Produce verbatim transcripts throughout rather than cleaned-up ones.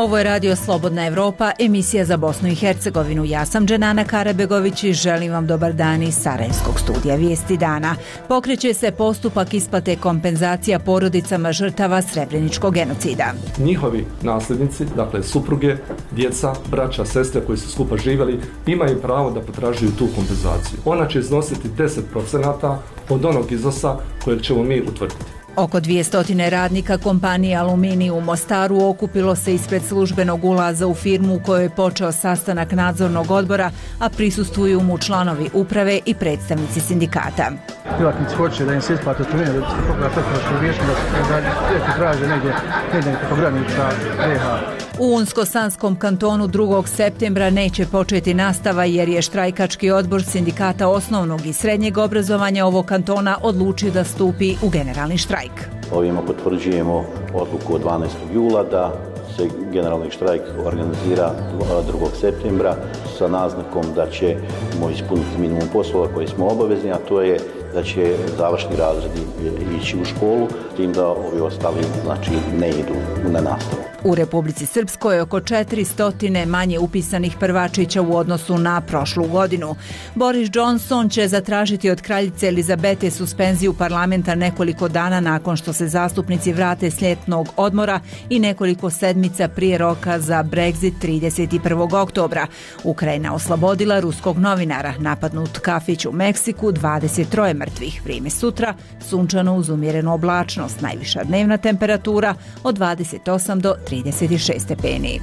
Ovo je Radio Slobodna Evropa, emisija za Bosnu i Hercegovinu. Ja sam Dženana Karabegović i želim vam dobar dan iz Sarajevskog studija Vijesti dana. Pokreće se postupak isplate kompenzacija porodicama žrtava Srebreničkog genocida. Njihovi nasljednici, dakle supruge, djeca, braća, sestre koji su skupa živjeli, imaju pravo da potražuju tu kompenzaciju. Ona će iznositi deset procenata od onog iznosa kojeg ćemo mi utvrditi. Oko dvjesto radnika kompanije Aluminij u Mostaru okupilo se ispred službenog ulaza u firmu u kojoj je počeo sastanak nadzornog odbora, a prisustvuju mu članovi uprave i predstavnici sindikata. Privatnici hoće da im se isplate otpremnine, da se toga tehnološko riješeno, da se traže negdje, negdje nekako granica B H. U Unsko-Sanskom kantonu drugog septembra neće početi nastava jer je štrajkački odbor sindikata osnovnog i srednjeg obrazovanja ovog kantona odlučio da stupi u generalni štrajk. Ovime potvrđujemo odluku od dvanaestog jula da se generalni štrajk organizira drugog septembra sa naznakom da ćemo ispuniti minimum poslova koje smo obavezni, a to je da će završni razredi ići u školu, tim da ovi ostali znači, ne idu na nastavu. U Republici Srpskoj je oko četiristo manje upisanih prvačića u odnosu na prošlu godinu. Boris Johnson će zatražiti od kraljice Elizabete suspenziju parlamenta nekoliko dana nakon što se zastupnici vrate s ljetnog odmora i nekoliko sedmica prije roka za Brexit trideset prvog oktobra. Ukrajina oslobodila ruskog novinara, napadnut kafić u Meksiku, dvadeset tri mrtvih. Vrijeme sutra, sunčano uz umjerenu oblačnost, najviša dnevna temperatura od dvadeset osam do trideset šest stepeni.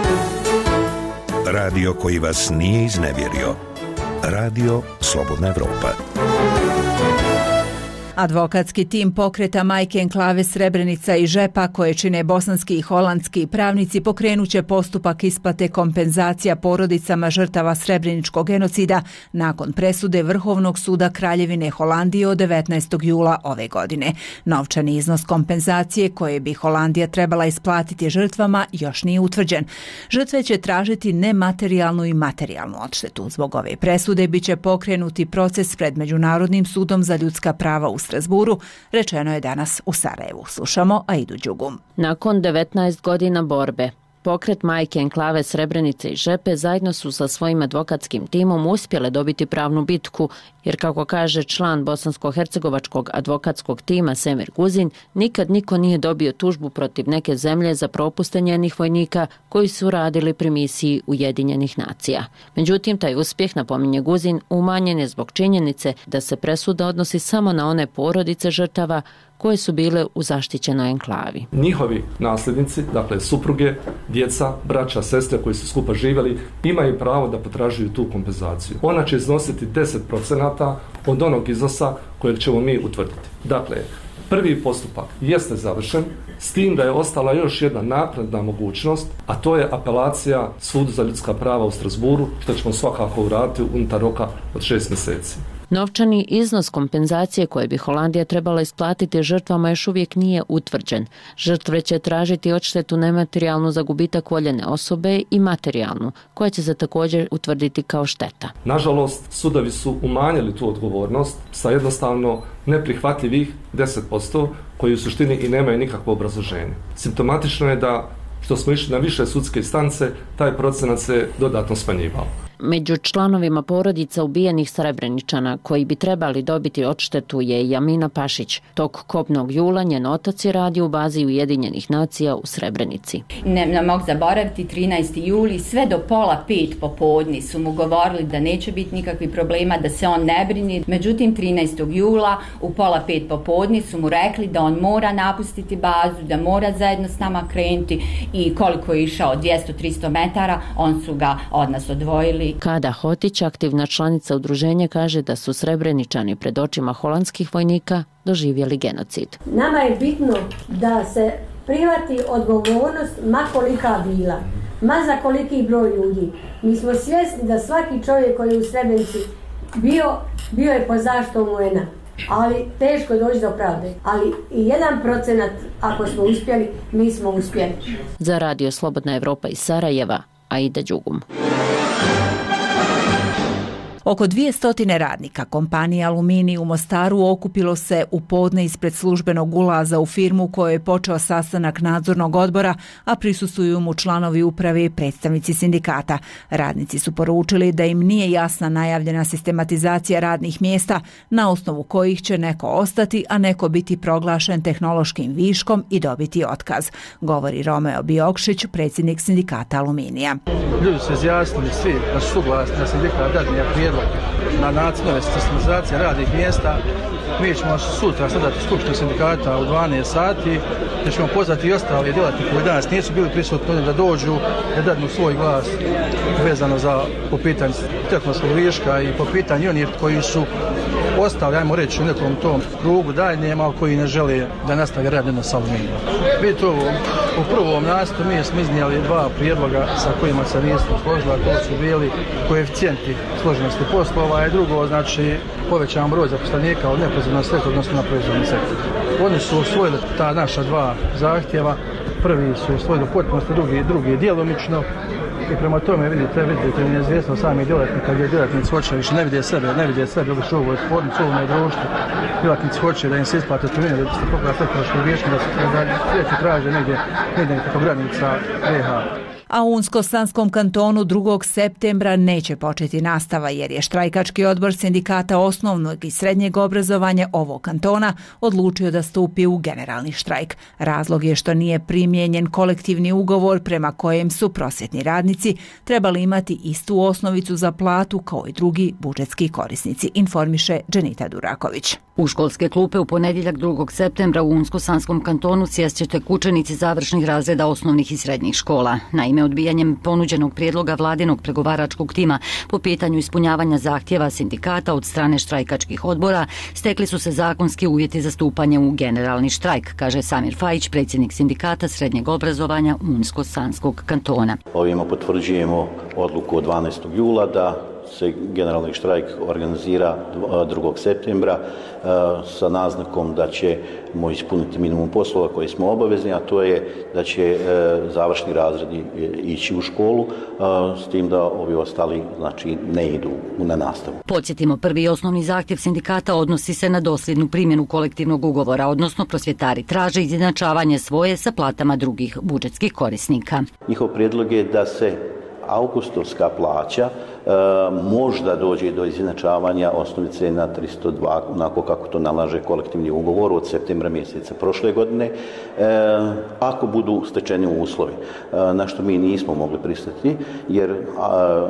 Radio koji vas nije iznevjerio. Radio Slobodna Evropa. Advokatski tim pokreta Majke enklave Srebrenica i Žepa, koje čine bosanski i holandski pravnici, pokrenuće postupak isplate kompenzacija porodicama žrtava Srebreničkog genocida nakon presude Vrhovnog suda Kraljevine Holandije od devetnaestog jula ove godine. Novčani iznos kompenzacije koje bi Holandija trebala isplatiti žrtvama još nije utvrđen. Žrtve će tražiti nematerijalnu i materijalnu odštetu. Zbog ove presude biće pokrenuti proces pred Međunarodnim sudom za ljudska prava u Strasburu, rečeno je danas u Sarajevu. Slušamo Aidu Đugum. Nakon devetnaest godina borbe, pokret Majke enklave Srebrenice i Žepe zajedno su sa svojim advokatskim timom uspjele dobiti pravnu bitku, jer kako kaže član bosansko-hercegovačkog advokatskog tima Semir Guzin, nikad niko nije dobio tužbu protiv neke zemlje za propuste njenih vojnika koji su radili pri misiji Ujedinjenih nacija. Međutim, taj uspjeh, napominje Guzin, umanjen je zbog činjenice da se presuda odnosi samo na one porodice žrtava koje su bile u zaštićenoj enklavi. Njihovi nasljednici, dakle supruge, djeca, braća, sestre koji su skupa živjeli, imaju pravo da potražuju tu kompenzaciju. Ona će iznositi deset procenata od onog iznosa kojeg ćemo mi utvrditi. Dakle, prvi postupak jeste završen, s tim da je ostala još jedna napredna mogućnost, a to je apelacija Sudu za ljudska prava u Strasburu, što ćemo svakako uraditi unutar roka od šest mjeseci. Novčani iznos kompenzacije koje bi Holandija trebala isplatiti žrtvama još uvijek nije utvrđen. Žrtve će tražiti odštetu nematerijalnu za gubitak voljene osobe i materijalnu, koja će se također utvrditi kao šteta. Nažalost, sudovi su umanjili tu odgovornost sa jednostavno neprihvatljivih deset posto koji u suštini i nemaju nikakvo obrazloženje. Simptomatično je da što smo išli na više sudske instance, taj procenat se dodatno smanjivao. Među članovima porodica ubijenih Srebreničana koji bi trebali dobiti odštetu je Jamina Pašić. Tog kobnog jula njen otac je radio u bazi Ujedinjenih nacija u Srebrenici. Ne, ne mogu zaboraviti, trinaesti juli, sve do pola pet popodne su mu govorili da neće biti nikakvih problema, da se on ne brini. Međutim, trinaestog jula u pola pet popodne su mu rekli da on mora napustiti bazu, da mora zajedno s nama krenuti i koliko je išao dvjesto do tristo metara, on su ga od nas odvojili. Kada Hotić, aktivna članica udruženja, kaže da su Srebreničani pred očima holandskih vojnika doživjeli genocid. Nama je bitno da se prihvati odgovornost ma kolika bila, ma za koliki broj ljudi. Mi smo svjesni da svaki čovjek koji je u Srebrenici bio, bio je po zaštitom U N-a. Ali teško doći do pravde. Ali i jedan procenat, ako smo uspjeli, mi smo uspjeli. Za Radio Slobodna Evropa iz Sarajeva, Aida Đugum. Oko dvjesto radnika kompanije Aluminij u Mostaru okupilo se u podne ispred službenog ulaza u firmu kojoj je počeo sastanak nadzornog odbora, a prisustvuju mu članovi uprave i predstavnici sindikata. Radnici su poručili da im nije jasna najavljena sistematizacija radnih mjesta na osnovu kojih će neko ostati, a neko biti proglašen tehnološkim viškom i dobiti otkaz, govori Romeo Biokšić, predsjednik sindikata Aluminija. Ljudi su izjasnili svi da su suglasni da sindikat dadne prijedlog na nacrt nove sistematizacije radnih mjesta. Mi ćemo sutra sadati skupštinu sindikata u dvanaest sati, gdje ćemo pozvati i ostali djelatniki koji danas nisu bili prisutni da dođu, da dadnu svoj glas vezano za po pitanju tehnološkog viška i po pitanju onih koji su ostali, ajmo reći, u nekom tom krugu daljnjem, ali koji ne žele da nastave raditi na Aluminiju. Vidite ovo, u prvom nastupu mi smo iznijeli dva prijedloga sa kojima se nismo složili, to su bili koeficijenti složenosti poslova i drugo, znači, povećan broj zaposlenika od neproizvodnog sektora, odnosno na proizvodni sektor. Oni su usvojili ta naša dva zahtjeva, prvi su usvojili u potpunosti, drugi, drugi djelomično. I prema tome vidite, vidite neizvjesno sami djelatnika gdje djelatnici hoće, više ne vide sebe, ne vide sebe, obično u ovoj tvornici, u ovome društvu. Djelatnici hoće da im se isplate otpremnine, da se pogleda tehnološki viški, da se traže negdje, negdje preko granica B i H. A u Unsko-Sanskom kantonu drugog septembra neće početi nastava jer je štrajkački odbor sindikata osnovnog i srednjeg obrazovanja ovog kantona odlučio da stupi u generalni štrajk. Razlog je što nije primijenjen kolektivni ugovor prema kojem su prosvjetni radnici trebali imati istu osnovicu za platu kao i drugi budžetski korisnici, informiše Dženita Duraković. U školske klupe u ponedjeljak drugog septembra u Unsko-Sanskom kantonu sjest će tek učenici završnih razreda osnovnih i srednjih škola. Naime, odbijanjem ponuđenog prijedloga vladinog pregovaračkog tima po pitanju ispunjavanja zahtjeva sindikata od strane štrajkačkih odbora, stekli su se zakonski uvjeti za stupanje u generalni štrajk, kaže Samir Fajić, predsjednik sindikata srednjeg obrazovanja Unsko-Sanskog kantona. Ovime potvrđujemo odluku od dvanaestog jula da se generalni štrajk organizira drugog septembra sa naznakom da ćemo ispuniti minimum poslova koje smo obavezni, a to je da će završni razredi ići u školu, s tim da ovi ostali znači ne idu na nastavu. Podsjetimo, prvi i osnovni zahtjev sindikata odnosi se na dosljednu primjenu kolektivnog ugovora, odnosno prosvjetari traže izjednačavanje svoje sa platama drugih budžetskih korisnika. Njihov prijedlog je da se augustovska plaća e, možda dođe do izjednačavanja osnovice na tristo dva, onako kako to nalaže kolektivni ugovor od septembra mjeseca prošle godine, e, ako budu stečeni uslovi, e, na što mi nismo mogli pristati, jer a,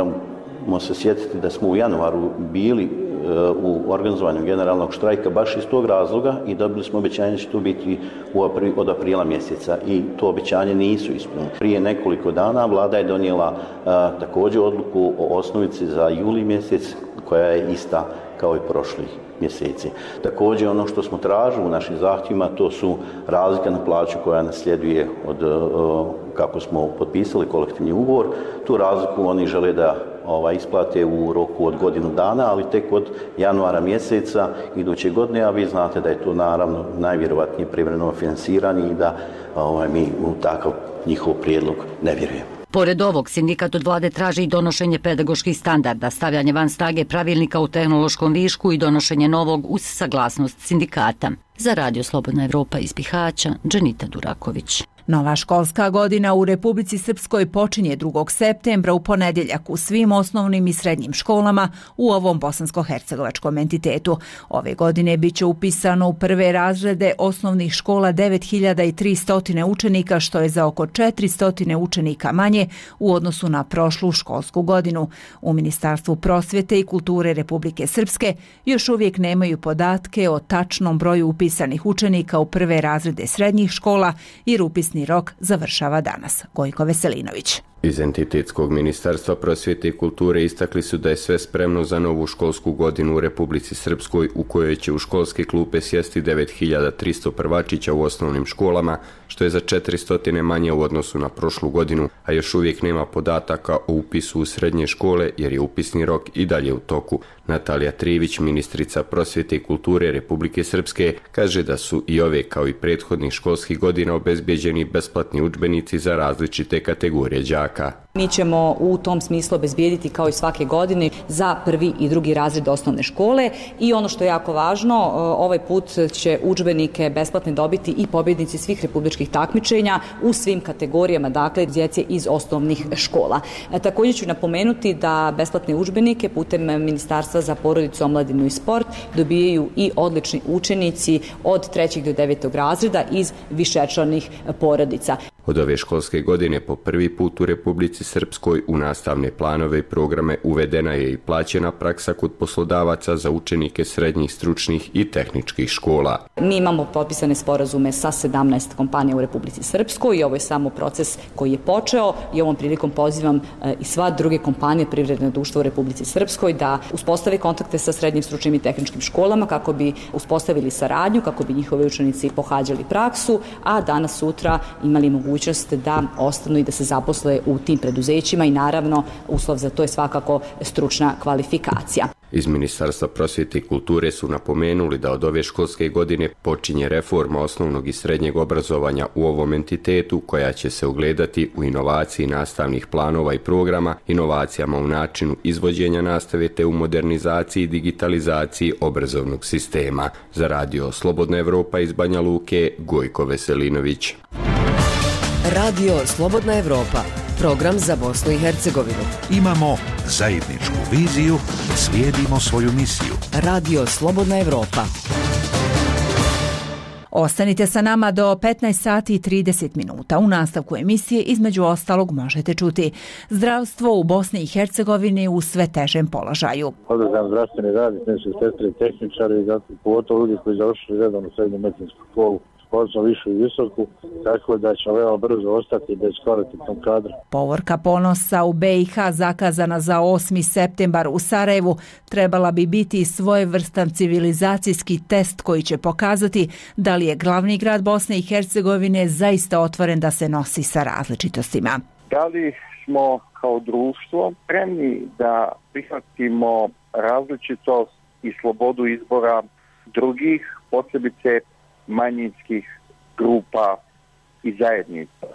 moramo se sjetiti da smo u januaru bili u organizovanju generalnog štrajka baš iz tog razloga i dobili smo obećanje da će to biti od aprila mjeseca i to obećanje nisu ispunili. Prije nekoliko dana vlada je donijela a, također odluku o osnovici za juli mjesec koja je ista kao i prošlih mjeseci. Također ono što smo tražili u našim zahtjevima to su razlika na plaću koja nasljeduje od o, kako smo potpisali kolektivni ugovor. Tu razliku oni žele da ova, isplate u roku od godinu dana, ali tek od januara mjeseca iduće godine, a vi znate da je to naravno najvjerovatnije privremeno financiranje i da ovaj, mi u takav njihov prijedlog ne vjerujemo. Pored ovog, sindikat od vlade traži i donošenje pedagoških standarda, stavljanje van snage pravilnika u tehnološkom višku i donošenje novog uz saglasnost sindikata. Za Radio Slobodna Evropa iz Bihaća, Dženita Duraković. Nova školska godina u Republici Srpskoj počinje drugog septembra u ponedjeljak u svim osnovnim i srednjim školama u ovom bosansko-hercegovačkom entitetu. Ove godine biće upisano u prve razrede osnovnih škola devet hiljada tristo učenika, što je za oko četiristo učenika manje u odnosu na prošlu školsku godinu. U Ministarstvu prosvjete i kulture Republike Srpske još uvijek nemaju podatke o tačnom broju upisanih učenika u prve razrede srednjih škola jer upisni rok završava danas. Gojko Veselinović. Iz Entitetskog ministarstva prosvjete i kulture istakli su da je sve spremno za novu školsku godinu u Republici Srpskoj u kojoj će u školske klupe sjesti devet hiljada tristo prvačića u osnovnim školama, što je za četiristo manje u odnosu na prošlu godinu, a još uvijek nema podataka o upisu u srednje škole jer je upisni rok i dalje u toku. Natalija Trivić, ministrica prosvjete i kulture Republike Srpske, kaže da su i ove kao i prethodnih školskih godina obezbijeđeni besplatni udžbenici za različite kategorije đaka. đaka. Mi ćemo u tom smislu obezbijediti kao i svake godine za prvi i drugi razred osnovne škole i ono što je jako važno, ovaj put će udžbenike besplatne dobiti i pobjednici svih republičkih takmičenja u svim kategorijama, dakle djece iz osnovnih škola. Također ću napomenuti da besplatne udžbenike putem Ministarstva za porodicu, omladinu i sport dobijaju i odlični učenici od trećeg do devetog razreda iz višečlanih porodica. Od ove školske godine po prvi put u Republici Srpskoj u nastavne planove i programe uvedena je i plaćena praksa kod poslodavaca za učenike srednjih, stručnih i tehničkih škola. Mi imamo potpisane sporazume sa sedamnaest kompanija u Republici Srpskoj i ovo je samo proces koji je počeo i ovom prilikom pozivam i sva druge kompanije privredne društva u Republici Srpskoj da uspostave kontakte sa srednjim, stručnim i tehničkim školama kako bi uspostavili saradnju, kako bi njihovi učenici pohađali praksu, a danas sutra imali mogućnost da ostanu i da se zaposle u tim preduzećima i naravno uslov za to je svakako stručna kvalifikacija. Iz Ministarstva prosvjete i kulture su napomenuli da od ove školske godine počinje reforma osnovnog i srednjeg obrazovanja u ovom entitetu koja će se ogledati u inovaciji nastavnih planova i programa, inovacijama u načinu izvođenja nastave te u modernizaciji i digitalizaciji obrazovnog sistema. Za radio Slobodna Evropa iz Banja Luke, Gojko Veselinović. Radio Slobodna Evropa, program za Bosnu i Hercegovinu. Imamo zajedničku viziju, slijedimo svoju misiju. Radio Slobodna Evropa. Ostanite sa nama do petnaest sati i trideset minuta. U nastavku emisije između ostalog možete čuti zdravstvo u Bosni i Hercegovini u sve težem položaju. Održan zdravstveni radnik, medicinske sestre i tehničari, pogotovo ljudi koji završili redovnu srednju medicinsku školu, odnosno višu i visoku, tako da će veoma brzo ostati bez kvalitetnog kadra. Povorka ponosa u be i ha zakazana za osmi septembar u Sarajevu trebala bi biti svojevrstan civilizacijski test koji će pokazati da li je glavni grad Bosne i Hercegovine zaista otvoren da se nosi sa različitostima. Da li smo kao društvo spremni da prihvatimo različitost i slobodu izbora drugih, posebice manjinskih grupa i zajednica.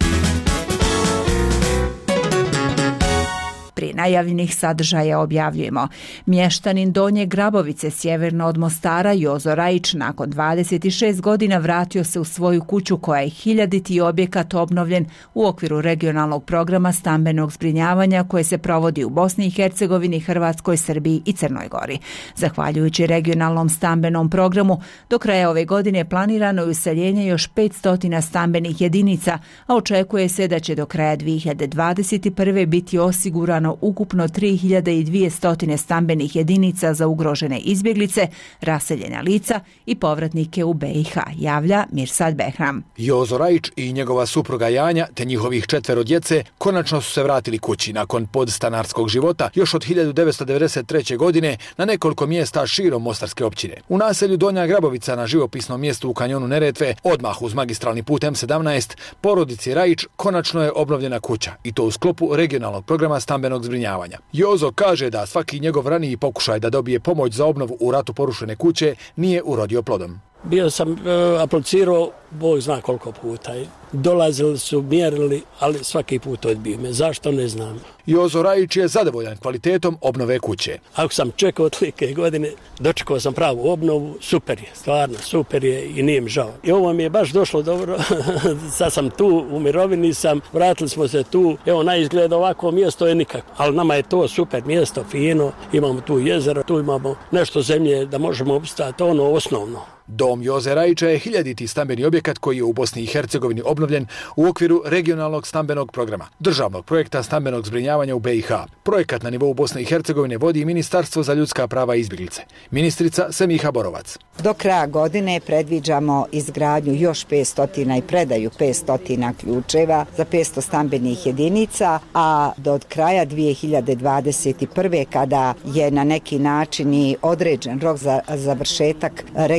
Prije najavljenih sadržaja objavljujemo. Mještanin Donje Grabovice sjeverno od Mostara Jozo Rajić nakon dvadeset šest godina vratio se u svoju kuću koja je hiljaditi objekat obnovljen u okviru regionalnog programa stambenog zbrinjavanja koje se provodi u Bosni i Hercegovini, Hrvatskoj, Srbiji i Crnoj Gori. Zahvaljujući regionalnom stambenom programu, do kraja ove godine planirano je useljenje još petsto stambenih jedinica, a očekuje se da će do kraja dvije hiljade dvadeset prve biti osigurano ukupno tri hiljade dvjesto stambenih jedinica za ugrožene izbjeglice, raseljena lica i povratnike u be i ha, javlja Mirsad Behram. Jozo Rajić i njegova supruga Janja te njihovih četvero djece konačno su se vratili kući nakon podstanarskog života još od hiljadu devetsto devedeset treće. godine na nekoliko mjesta širom Mostarske općine. U naselju Donja Grabovica na živopisnom mjestu u kanjonu Neretve, odmah uz magistralni put em sedamnaest, porodici Rajić konačno je obnovljena kuća i to u sklopu regionalnog programa stambenog zbrinjavanja. Jozo kaže da svaki njegov raniji pokušaj da dobije pomoć za obnovu u ratu porušene kuće nije urodio plodom. Bio sam uh, aplicirao, Bog zna koliko puta. Dolazili su, mjerili, ali svaki put odbio me. Zašto, ne znam. Jozo Rajić je zadovoljan kvalitetom obnove kuće. Ako sam čekao tolike godine, dočekao sam pravu obnovu, super je, stvarno super je i nije mi žao. I ovo mi je baš došlo dobro, sad sam tu, u mirovini sam, vratili smo se tu, evo na izgled ovako mjesto je nikako, ali nama je to super mjesto, fino, imamo tu jezero, tu imamo nešto zemlje da možemo opstati, ono osnovno. Dom Joze Rajića je hiljaditi stambeni objekat koji je u Bosni i Hercegovini obnovljen u okviru regionalnog stambenog programa, državnog projekta stambenog zbrinjavanja u be i ha. Projekat na nivou Bosne i Hercegovine vodi Ministarstvo za ljudska prava i izbjeglice. Ministrica Semiha Borovac. Do kraja godine predviđamo izgradnju još petsto i predaju petsto ključeva za petsto stambenih jedinica, a do kraja dvije hiljade dvadeset prve. kada je na neki način i određen rok za završetak regionalnog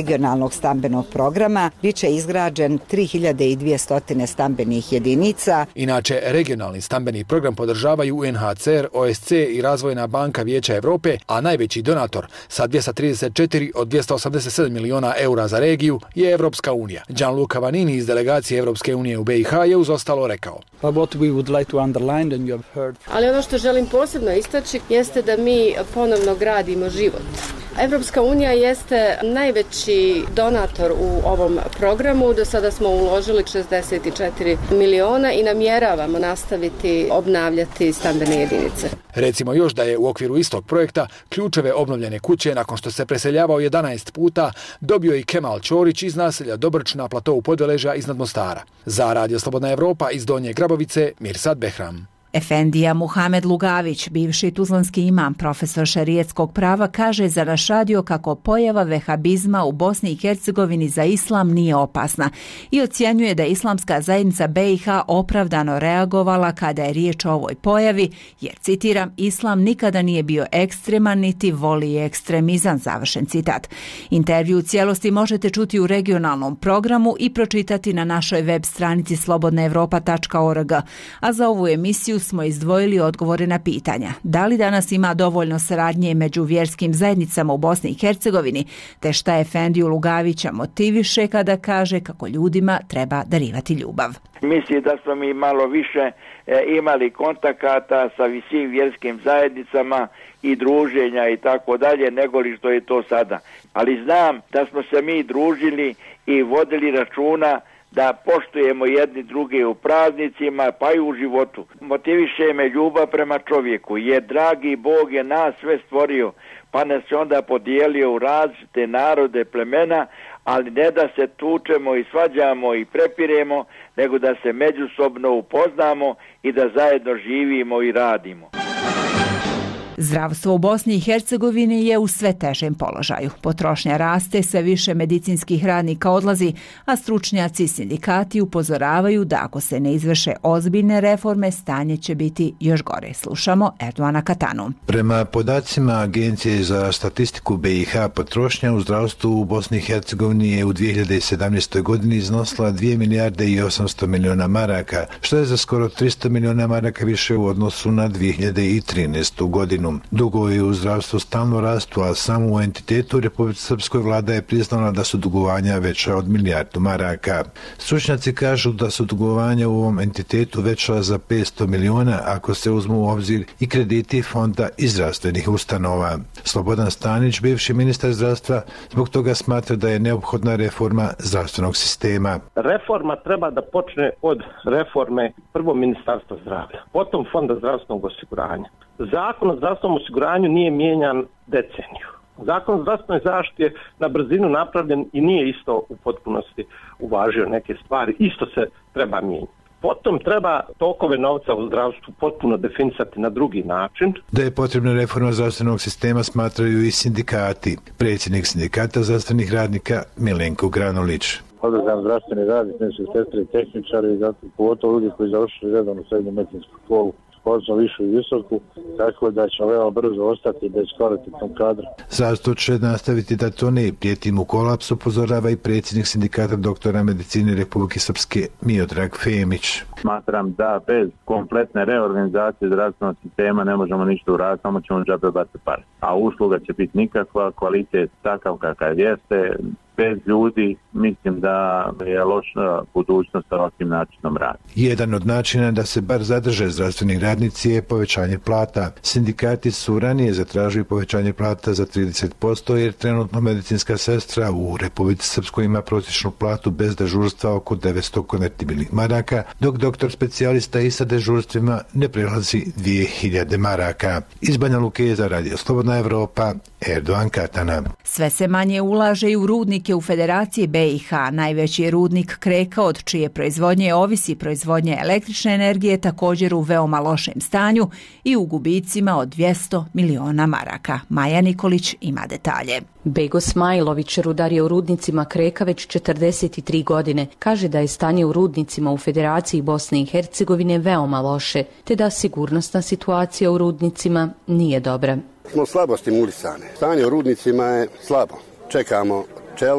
regionalnog stambenog programa bit će izgrađen tri hiljade dvjesto stambenih jedinica. Inače, regionalni stambeni program podržavaju U N H C R, O S C i Razvojna banka Vijeća Europe, a najveći donator sa dvjesto trideset četiri od dvjesto osamdeset sedam miliona eura za regiju je Evropska unija. Gianluca Vanini iz delegacije Evropske unije u B i H je uz ostalo rekao. Ali ono što želim posebno istaći jeste da mi ponovno gradimo život. Evropska unija jeste najveći donator u ovom programu. Do sada smo uložili šezdeset četiri miliona i namjeravamo nastaviti obnavljati stambene jedinice. Recimo još da je u okviru istog projekta ključeve obnovljene kuće nakon što se preseljavao jedanaest puta dobio i Kemal Ćorić iz naselja Dobrč na platovu Podveležja iznad Mostara. Za Radio Slobodna Evropa iz Donje Grabovice, Mirsad Behram. Efendija Muhamed Lugavić, bivši tuzlanski imam, profesor šerijetskog prava, kaže za naš radio kako pojava vehabizma u Bosni i Hercegovini za islam nije opasna i ocjenjuje da islamska zajednica B i H opravdano reagovala kada je riječ o ovoj pojavi, jer, citiram, islam nikada nije bio ekstreman niti voli ekstremizam, završen citat. Intervju u cijelosti možete čuti u regionalnom programu i pročitati na našoj web stranici slobodna evropa tačka org, a za ovu emisiju smo izdvojili odgovore na pitanja. Da li danas ima dovoljno saradnje među vjerskim zajednicama u Bosni i Hercegovini, te šta Efendiju Lugavića motiviše kada kaže kako ljudima treba darivati ljubav. Misli da smo mi malo više e, imali kontakata sa svim vjerskim zajednicama i druženja i tako dalje, nego li što je to sada. Ali znam da smo se mi družili i vodili računa da poštujemo jedni druge u praznicima, pa i u životu. Motiviše me ljubav prema čovjeku, jer dragi Bog je nas sve stvorio, pa nas je onda podijelio u različite narode, plemena, ali ne da se tučemo i svađamo i prepiremo, nego da se međusobno upoznamo i da zajedno živimo i radimo. Zdravstvo u Bosni i Hercegovini je u sve težem položaju. Potrošnja raste, sve više medicinskih radnika odlazi, a stručnjaci i sindikati upozoravaju da ako se ne izvrše ozbiljne reforme, stanje će biti još gore. Slušamo Erdoana Katanu. Prema podacima Agencije za statistiku B i H, potrošnja u zdravstvu u Bosni i Hercegovini je u dvije hiljade sedamnaestoj. godini iznosila dvije milijarde i osamsto miliona maraka, što je za skoro tristo miliona maraka više u odnosu na dvije hiljade trinaestu. godinu. Dugovi u zdravstvu stalno rastu, a samo u entitetu Republike Srpskoj vlada je priznala da su dugovanja veća od milijardu maraka. Stručnjaci kažu da su dugovanja u ovom entitetu veća za petsto miliona ako se uzmu u obzir i krediti fonda i zdravstvenih ustanova. Slobodan Stanić, bivši ministar zdravstva, zbog toga smatra da je neophodna reforma zdravstvenog sistema. Reforma treba da počne od reforme prvo Ministarstva zdravlja, potom Fonda zdravstvenog osiguranja. Zakon o zdravstvenom osiguranju nije mijenjan deceniju. Zakon o zdravstvenoj zaštiti je na brzinu napravljen i nije isto u potpunosti uvažio neke stvari. Isto se treba mijenjati. Potom treba tokove novca u zdravstvu potpuno definisati na drugi način. Da je potrebna reforma zdravstvenog sistema smatraju i sindikati. Predsjednik sindikata zdravstvenih radnika Milenko Granulić. Određen zdravstveni radnik, medicinske sestre i tehničari, zato pogotovo ljudi koji završili redovnu srednju medicinsku školu, školstvo višu i visoku, tako da će veoma brzo ostati bez kvalitetnog kadra. Zdravstvo će nastaviti da to ne prijeti mu kolaps, upozorava i predsjednik sindikata doktora medicine Republike Srpske Miodrag Femić. Smatram da bez kompletne reorganizacije zdravstvenog sistema ne možemo ništa uraditi, samo ćemo džabe baciti pare. A usluga će biti nikakva, kvalitet takav kakav jeste. Bez ljudi mislim da je loša budućnost sa ovakvim načinom rada. Jedan od načina da se bar zadrže zdravstveni radnici je povećanje plata. Sindikati su ranije zatražili povećanje plata za trideset posto jer trenutno medicinska sestra u Republici Srpskoj ima prosječnu platu bez dežurstva oko devetsto konvertibilnih maraka, dok doktor specijalista i sa dežurstvima ne prelazi dvije hiljade maraka. Iz Banja Luke za Radio Slobodna Evropa, Erdoan Katana. Sve se manje ulaže i u rudnike u Federaciji B i H. Najveći je rudnik Kreka, od čije proizvodnje ovisi proizvodnje električne energije, također u veoma lošem stanju i u gubicima od dvjesto miliona maraka. Maja Nikolić ima detalje. Bego Smajlović, rudar je u rudnicima Kreka već četrdeset tri godine. Kaže da je stanje u rudnicima u Federaciji Bosne i Hercegovine veoma loše, te da sigurnosna situacija u rudnicima nije dobra. Smo slabo stimulisane. Stanje u rudnicima je slabo. Čekamo čelo,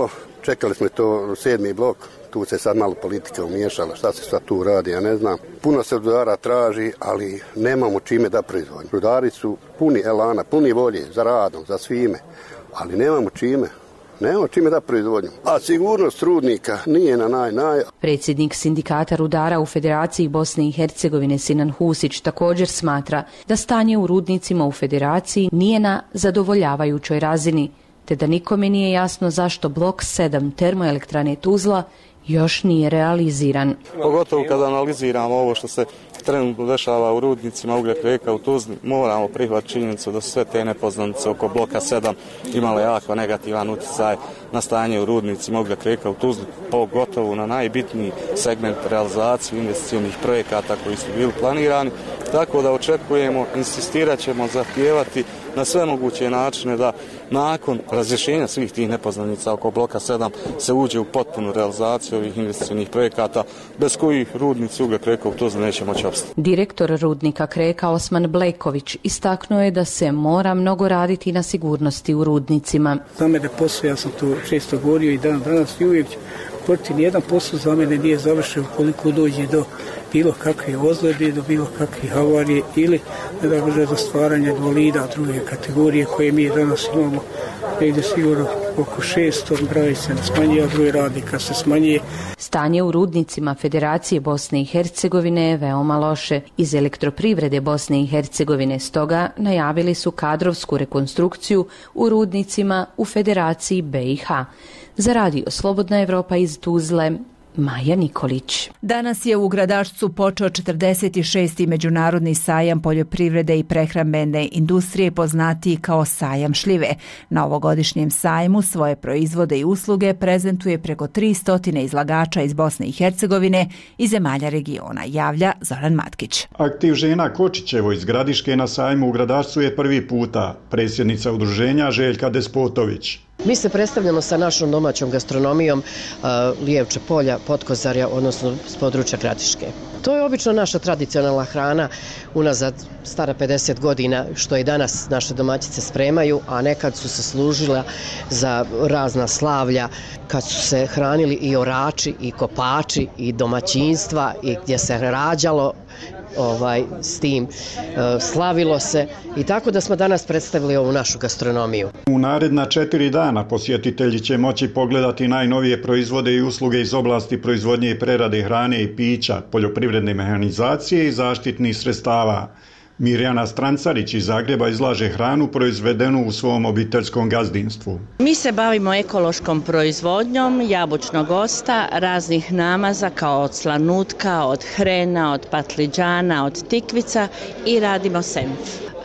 čekali smo to sedmi blok, tu se sad malo politika umiješala, šta se sad tu radi, ja ne znam. Puno se rudara traži, ali nemamo čime da proizvodimo. Rudari su puni elana, puni volje za radom, za svime, ali nemamo čime. Nemamo čime da proizvodnju. A sigurnost rudnika nije na naj, naj. Predsjednik sindikata rudara u Federaciji Bosne i Hercegovine Sinan Husić također smatra da stanje u rudnicima u Federaciji nije na zadovoljavajućoj razini, te da nikome nije jasno zašto blok sedam termoelektrane Tuzla još nije realiziran. Pogotovo kada analiziramo ovo što se trenutno dešava u rudnicima ugljek rijeka u Tuzli, moramo prihvatiti činjenicu da su sve te nepoznanice oko bloka sedam imale jako negativan utjecaj na stanje u rudnicima ugljek rijeka u Tuzli, pogotovo na najbitniji segment realizacije investicionih projekata koji su bili planirani. Tako da očekujemo, insistirat ćemo, zahtijevati na sve moguće načine da nakon razrješenja svih tih nepoznanica oko bloka sedam se uđe u potpunu realizaciju ovih investicionih projekata bez kojih rudnici ugljek rijeka u Tuzli neće moći opstati. Direktor rudnika Kreka Osman Bleković istaknuo je da se mora mnogo raditi na sigurnosti u rudnicima. Za mene posao, ja sam to često govorio i dan danas i uvijek ću nijedan posao za mene nije završen ukoliko dođe do bilo kakve ozljede, do bilo kakve havarije ili da bude do stvaranja invalida druge kategorije koje mi danas imamo negdje sigurno oko šesto, broj se ne smanjuje, a broj radnika se smanjuje. Stanje u rudnicima Federacije Bosne i Hercegovine je veoma loše. Iz Elektroprivrede Bosne i Hercegovine stoga najavili su kadrovsku rekonstrukciju u rudnicima u Federaciji be i ha. Za radio Slobodna Evropa iz Tuzle, Maja Nikolić. Danas je u Gradačcu počeo četrdeset šesti međunarodni sajam poljoprivrede i prehrambene industrije poznatiji kao sajam šljive. Na ovogodišnjem sajmu svoje proizvode i usluge prezentuje preko tristo izlagača iz Bosne i Hercegovine i zemalja regiona, javlja Zoran Matkić. Aktiv žena Kočićevo iz Gradiške na sajmu u Gradačcu je prvi puta. Predsjednica udruženja Željka Despotović. Mi se predstavljamo sa našom domaćom gastronomijom uh, Lijevče polja, Potkozarja, odnosno s područja Gradiške. To je obično naša tradicionalna hrana, unazad stara pedeset godina, što i danas naše domaćice spremaju, a nekad su se služila za razna slavlja, kad su se hranili i orači, i kopači, i domaćinstva, i gdje se rađalo, ovaj, s tim e, slavilo se, i tako da smo danas predstavili ovu našu gastronomiju. U naredna četiri dana posjetitelji će moći pogledati najnovije proizvode i usluge iz oblasti proizvodnje i prerade hrane i pića, poljoprivredne mehanizacije i zaštitnih sredstava. Mirjana Strancarić iz Zagreba izlaže hranu proizvedenu u svom obiteljskom gazdinstvu. Mi se bavimo ekološkom proizvodnjom jabučnog osta, raznih namaza kao od slanutka, od hrena, od patliđana, od tikvica i radimo senf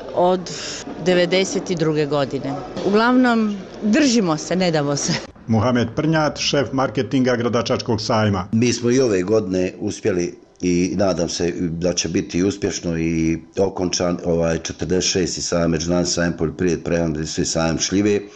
od devedeset druge godine. Uglavnom držimo se, ne damo se. Muhamed Prnjat, šef marketinga Gradačačkog sajma. Mi smo i ove godine uspjeli i nadam se da će biti uspješno i okončan ovaj četrdeset šesti sajam, međunarodni sajam poljoprivrede, prehrambene industrije, sajam šljive. E,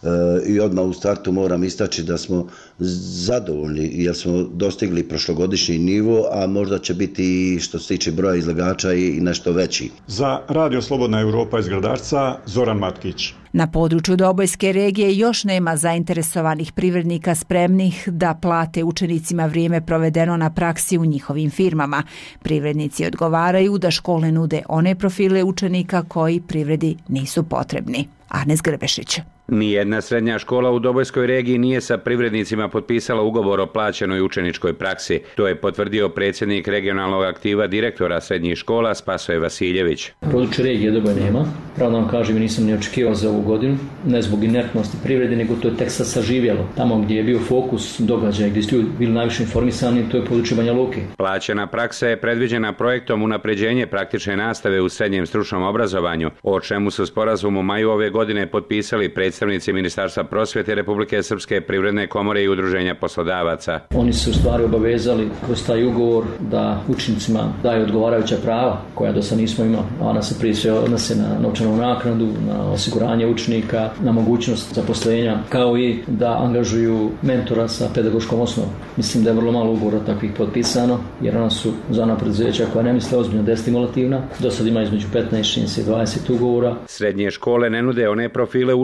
I odmah u startu moram istaći da smo zadovoljni jer smo dostigli prošlogodišnji nivo, a možda će biti i što se tiče broja izlagača i nešto veći. Za Radio Slobodna Evropa iz Gradačca, Zoran Matkić. Na području Dobojske regije još nema zainteresovanih privrednika spremnih da plate učenicima vrijeme provedeno na praksi u njihovim firmama. Privrednici odgovaraju da škole nude one profile učenika koji privredi nisu potrebni. Anes Grbešić. Nijedna srednja škola u Dobojskoj regiji nije sa privrednicima potpisala ugovor o plaćenoj učeničkoj praksi. To je potvrdio predsjednik regionalnog aktiva direktora srednjih škola Spasoje Vasiljević. Područje regije Doboj nema. Pravno vam kažem, nisam ni očekivao za ovu godinu, ne zbog inertnosti privrede, nego to je tek sad saživjelo. Tamo gdje je bio fokus događaja, gdje su ljudi bili najviše informisani, to je područje Banja Luke. Plaćena praksa je predviđena projektom unapređenje praktične nastave u srednjem stručnom obrazovanju, o čemu su sporazum u maju ove godine potpisali predsjednici predstavnici Ministarstva prosvjete Republike Srpske, Privredne komore i udruženja poslodavaca. Oni su u stvari obavezali kroz taj ugovor da učenicima daju odgovarajuća prava koja do sad nismo imali. Ona se prije sve odnose na novčanu naknadu, na osiguranje učenika, na mogućnost zaposlenja, kao i da angažuju mentora sa pedagoškom osnovom. Mislim da je vrlo malo ugovora takvih potpisano, jer ona su za ona preduzeća koja ne misle ozbiljno destimulativna. Do sad ima između petnaest i dvadeset ugovora. Srednje škole ne nude one profile učenika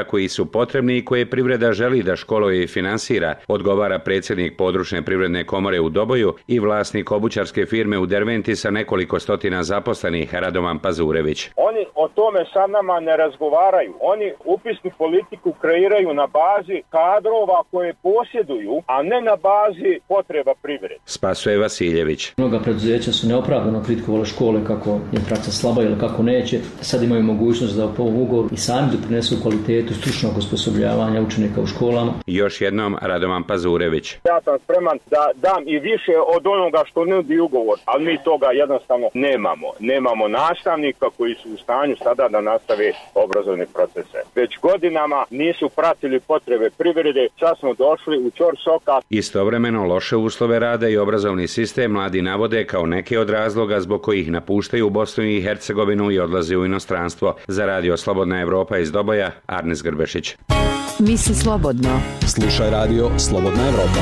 objekata koji su potrebni i koje privreda želi da školuje i finansira, odgovara predsjednik područne privredne komore u Doboju i vlasnik obućarske firme u Derventi sa nekoliko stotina zaposlenih, Radovan Pazurević. Oni o tome sa nama ne razgovaraju. Oni upisnu politiku kreiraju na bazi kadrova koje posjeduju, a ne na bazi potreba privrede. Spasuje Vasiljević. Mnoga preduzeća su neopravdano kritikovale škole kako je praksa slaba ili kako neće. Sad imaju mogućnost da po ovom ugovoru i sami doprinesu kvalitetu stručnog osposobljavanja učenika u školama. Još jednom Radovan Pazurević. Ja sam spreman da dam i više od onoga što nudi ugovor, ali mi toga jednostavno nemamo. Nemamo nastavnika koji su u stanju sada da nastave obrazovne procese. Već godinama nisu pratili potrebe privrede, sad smo došli u ćorsoka. Istovremeno loše uslove rada i obrazovni sistem mladi navode kao neke od razloga zbog kojih napuštaju Bosnu i Hercegovinu i odlaze u inostranstvo. Za radio Slobodna Evropa iz Doboja, Arnis Grbešić. Misli slobodno. Slušaj radio Slobodna Evropa.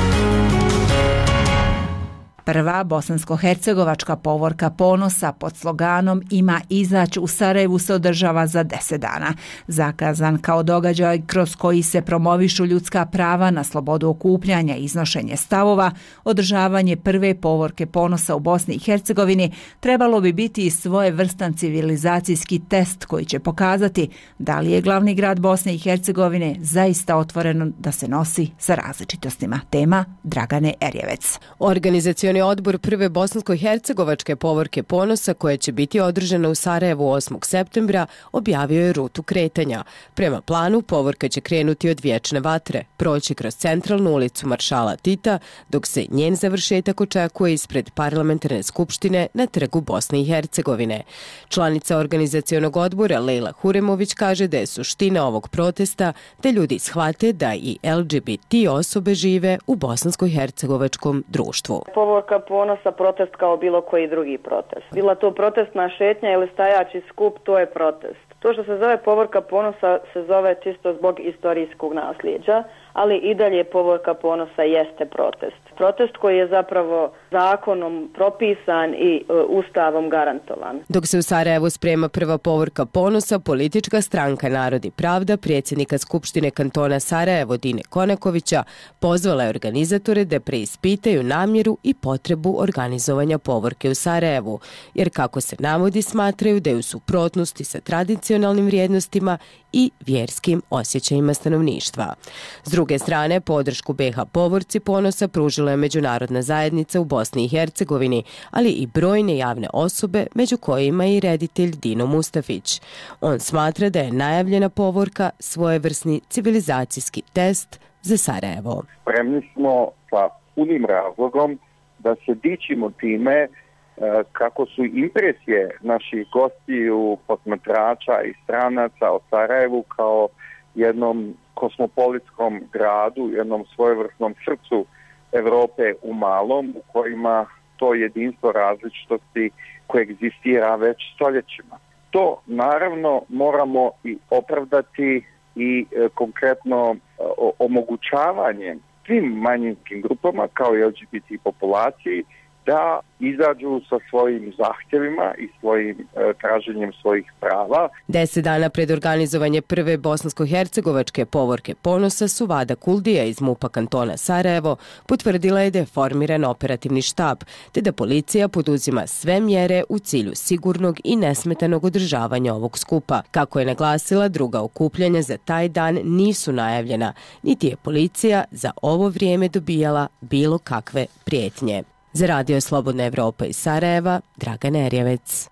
Prva bosansko-hercegovačka povorka ponosa pod sloganom Ima izać u Sarajevu se održava za deset dana. Zakazan kao događaj kroz koji se promovišu ljudska prava na slobodu okupljanja i iznošenje stavova, održavanje prve povorke ponosa u Bosni i Hercegovini trebalo bi biti i svojevrstan civilizacijski test koji će pokazati da li je glavni grad Bosne i Hercegovine zaista otvoreno da se nosi sa različitostima. Tema Dragane Erjevec. Organizacioni odbor prve bosansko-hercegovačke povorke ponosa koja će biti održana u Sarajevu osmog septembra objavio je rutu kretanja. Prema planu povorka će krenuti od Vječne vatre, proći kroz centralnu ulicu Maršala Tita, dok se njen završetak očekuje ispred parlamentarne skupštine na trgu Bosne i Hercegovine. Članica organizacionog odbora Lejla Huremović kaže da je suština ovog protesta da ljudi shvate da i L G B T osobe žive u bosansko-hercegovačkom društvu. Povorka ponosa protest kao bilo koji drugi protest. Bila to protestna šetnja ili stajači skup, to je protest. To što se zove povorka ponosa se zove čisto zbog istorijskog nasljeđa, ali i dalje povorka ponosa jeste protest. Protest koji je zapravo zakonom propisan i e, ustavom garantovan. Dok se u Sarajevu sprema prva povorka ponosa, politička stranka Narod i pravda predsjednika Skupštine kantona Sarajevo Dine Konakovića pozvala je organizatore da preispitaju namjeru i potrebu organizovanja povorke u Sarajevu, jer kako se navodi smatraju da je u suprotnosti sa tradicionalnim vrijednostima i vjerskim osjećajima stanovništva. S druge strane, podršku B H povorci ponosa pružila je međunarodna zajednica u Bosni i Hercegovini, ali i brojne javne osobe, među kojima i reditelj Dino Mustafić. On smatra da je najavljena povorka svojevrsni civilizacijski test za Sarajevo. Spremni smo sa punim razlogom da se dičimo time kako su impresije naših gostiju, posmatrača i stranaca o Sarajevu kao jednom kosmopolitskom gradu, jednom svojevrsnom srcu Evrope u malom, u kojima to jedinstvo različitosti koegzistira već stoljećima. To naravno moramo i opravdati i e, konkretno e, omogućavanje svim manjinskim grupama kao i L G B T populaciji da izađu sa svojim zahtjevima i svojim e, traženjem svojih prava. Deset dana pred organizovanje prve bosansko-hercegovačke povorke ponosa su Vada Kuldija iz MUP-a kantona Sarajevo potvrdila je da je formiran operativni štab, te da policija poduzima sve mjere u cilju sigurnog i nesmetanog održavanja ovog skupa. Kako je naglasila, druga okupljanja za taj dan nisu najavljena, niti je policija za ovo vrijeme dobijala bilo kakve prijetnje. Za radio Slobodna Evropa iz Sarajeva, Dragana Erjevec.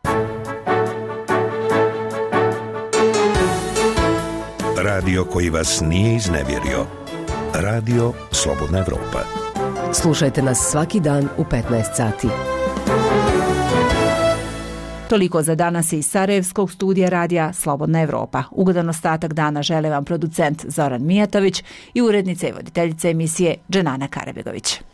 Radio koji vas nije iznevjerio. Radio Slobodna Evropa. Slušajte nas svaki dan u petnaest sati. Toliko za danas iz Sarajevskog studija radija Slobodna Evropa. Ugodan ostatak dana žele vam producent Zoran Mijatović i urednica i voditeljica emisije Dženana Karabegović.